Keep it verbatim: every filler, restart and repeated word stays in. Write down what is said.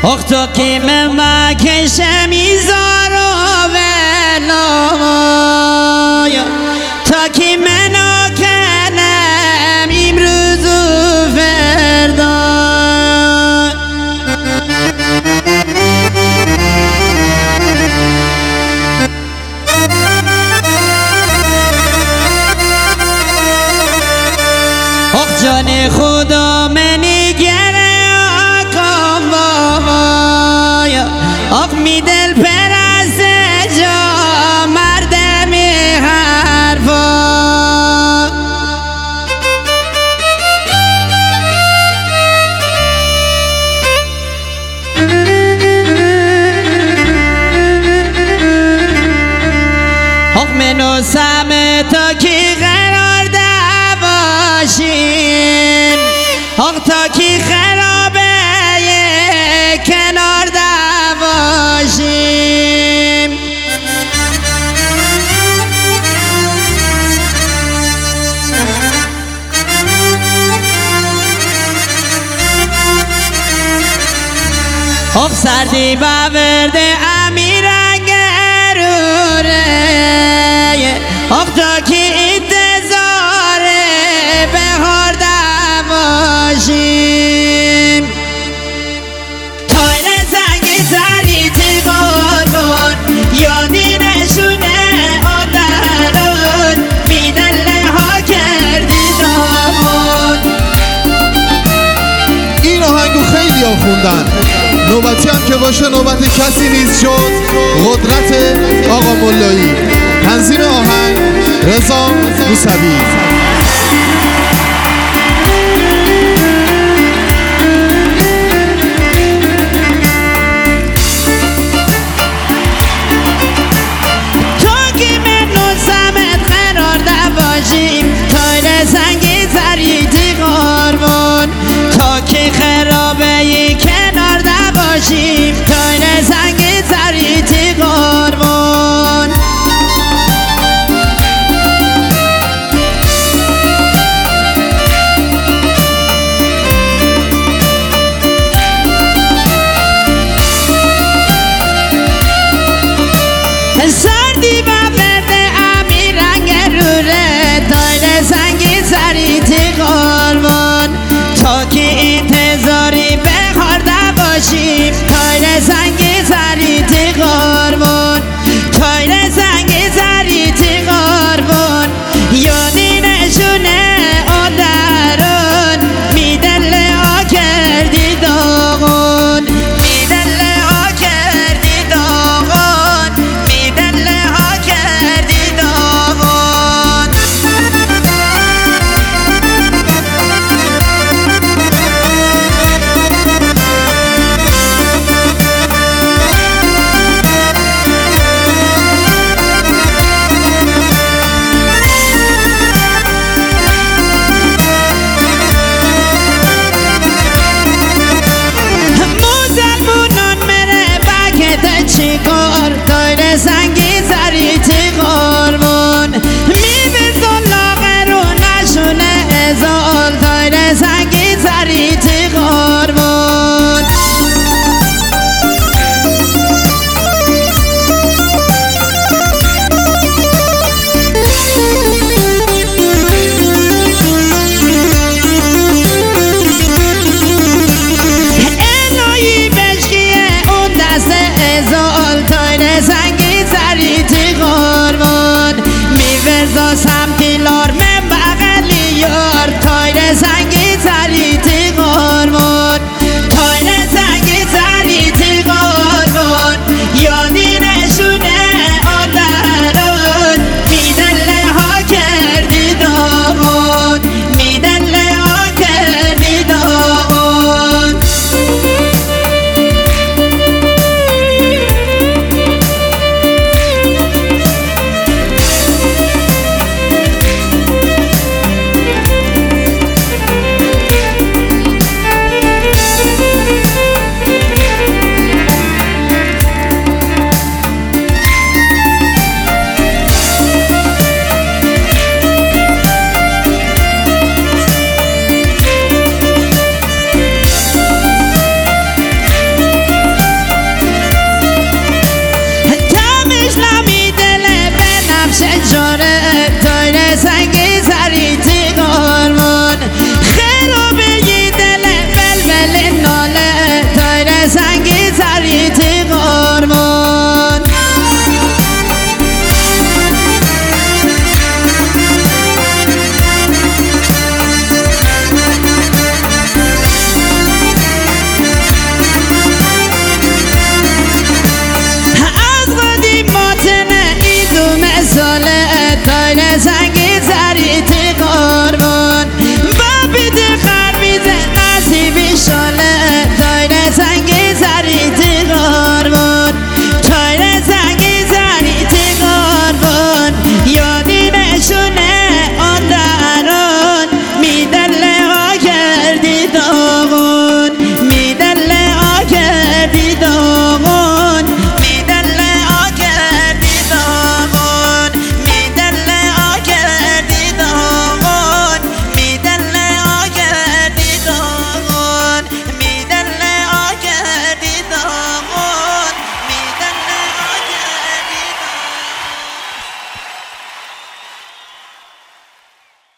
Och to ki me ma keshem izaro velaya Ta ki meno kenem imruz u ferda Och jane khuda mein nigere akam babaya Och mi del per az ja mardem harfa Och meno same ta ki qarar dabashim Och ta ki kharabe kenar dabashim Och sardi baverde amirang rure Och ta ki intezare behar dabashim Toyne zangi zari ti qurban Yadineshune odarun Midalle ha kardi daman این آهنگو خیلی ها خوندن نوبتی هم که باشه نوبت کسی نیست شد قدرت آقا ملایی تنظیم آهنگ رضا موسوی تا که خرابه کنار نباشیم تاین زنگی زریتی قربان سردی و ورد امیر رنگ روره تاین زنگی زریتی قربان تا که انتظاری بخار نباشیم تایر زنگی زریتی قربان تایر زنگی زریتی قربان یادی نشونه آدرون میدل ها کردی داغون میدل ها کردی داغون میدل ها کردی داغون چیکار تایر زنگی زریتی قربان میبزن لاغر و نشونه ازال تایر زنگی زریتی قربان الهی بشکیه اون دست ازال تایر زنگی زنگ